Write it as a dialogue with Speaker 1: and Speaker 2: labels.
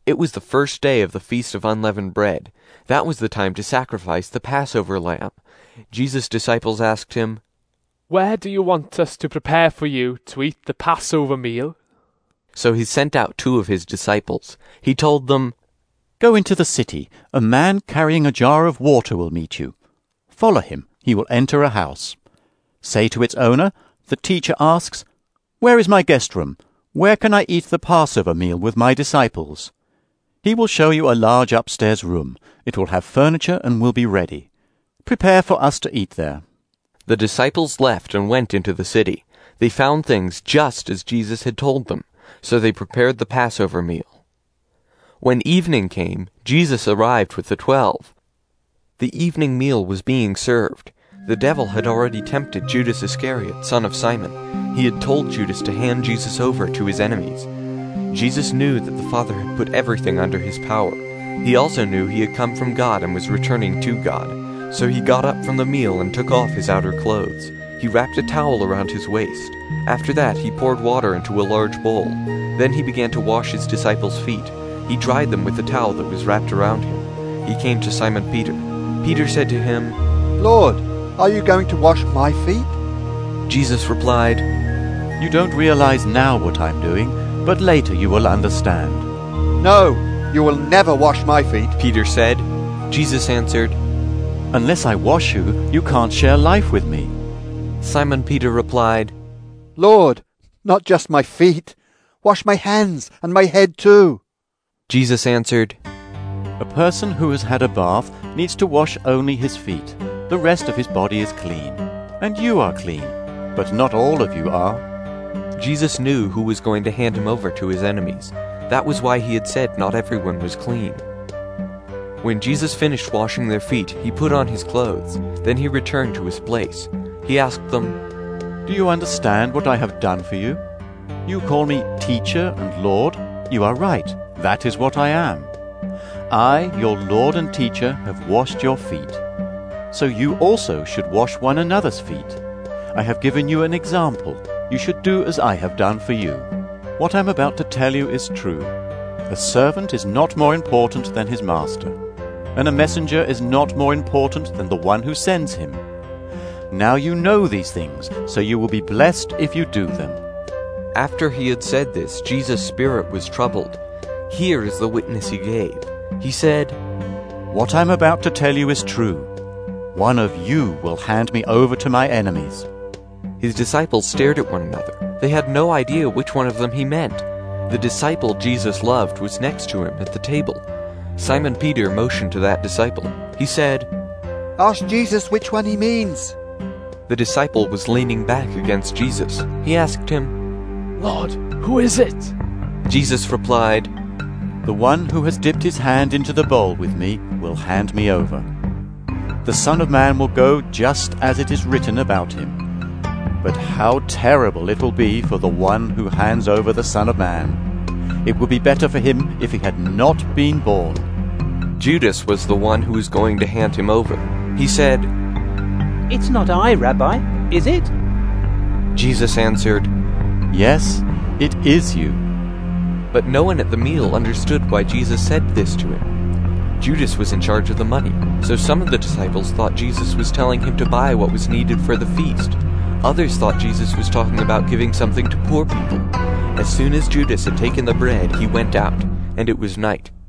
Speaker 1: It was the first day of the Feast of Unleavened Bread. That was the time to sacrifice the Passover lamb. Jesus' disciples asked him,
Speaker 2: "Where do you want us to prepare for you to eat the Passover meal?"
Speaker 1: So he sent out 2 of his disciples. He told them,
Speaker 3: "Go into the city. A man carrying a jar of water will meet you. Follow him. He will enter a house. Say to its owner, 'The teacher asks, where is my guest room? Where can I eat the Passover meal with my disciples?' He will show you a large upstairs room. It will have furniture and will be ready. Prepare for us to eat there."
Speaker 1: The disciples left and went into the city. They found things just as Jesus had told them, so they prepared the Passover meal. When evening came, Jesus arrived with the 12. The evening meal was being served. The devil had already tempted Judas Iscariot, son of Simon. He had told Judas to hand Jesus over to his enemies. Jesus knew that the Father had put everything under his power. He also knew he had come from God and was returning to God. So he got up from the meal and took off his outer clothes. He wrapped a towel around his waist. After that, he poured water into a large bowl. Then he began to wash his disciples' feet. He dried them with the towel that was wrapped around him. He came to Simon Peter. Peter said to him,
Speaker 4: "Lord, are you going to wash my feet?"
Speaker 1: Jesus replied,
Speaker 3: "You don't realize now what I'm doing, but later you will understand."
Speaker 4: "No, you will never wash my feet."
Speaker 1: Peter said. Jesus answered,
Speaker 3: "Unless I wash you, you can't share life with me."
Speaker 1: Simon Peter replied,
Speaker 4: "Lord, not just my feet. Wash my hands and my head too."
Speaker 1: Jesus answered,
Speaker 3: "A person who has had a bath needs to wash only his feet. The rest of his body is clean. And you are clean, but not all of you are."
Speaker 1: Jesus knew who was going to hand him over to his enemies. That was why he had said not everyone was clean. When Jesus finished washing their feet, he put on his clothes. Then he returned to his place. He asked them,
Speaker 3: "Do you understand what I have done for you? You call me teacher and Lord. You are right. That is what I am. I, your Lord and teacher, have washed your feet. So you also should wash one another's feet. I have given you an example. You should do as I have done for you. What I'm about to tell you is true. A servant is not more important than his master, and a messenger is not more important than the one who sends him. Now you know these things, so you will be blessed if you do them."
Speaker 1: After he had said this, Jesus' spirit was troubled. Here is the witness he gave. He said,
Speaker 3: "What I'm about to tell you is true. One of you will hand me over to my enemies."
Speaker 1: His disciples stared at one another. They had no idea which one of them he meant. The disciple Jesus loved was next to him at the table. Simon Peter motioned to that disciple. He said,
Speaker 4: "Ask Jesus which one he means."
Speaker 1: The disciple was leaning back against Jesus. He asked him,
Speaker 2: "Lord, who is it?"
Speaker 1: Jesus replied,
Speaker 3: "The one who has dipped his hand into the bowl with me will hand me over. The Son of Man will go just as it is written about him. But how terrible it will be for the one who hands over the Son of Man. It would be better for him if he had not been born."
Speaker 1: Judas was the one who was going to hand him over. He said,
Speaker 5: "It's not I, Rabbi, is it?"
Speaker 1: Jesus answered,
Speaker 3: "Yes, it is you."
Speaker 1: But no one at the meal understood why Jesus said this to him. Judas was in charge of the money, so some of the disciples thought Jesus was telling him to buy what was needed for the feast. Others thought Jesus was talking about giving something to poor people. As soon as Judas had taken the bread, he went out, and it was night.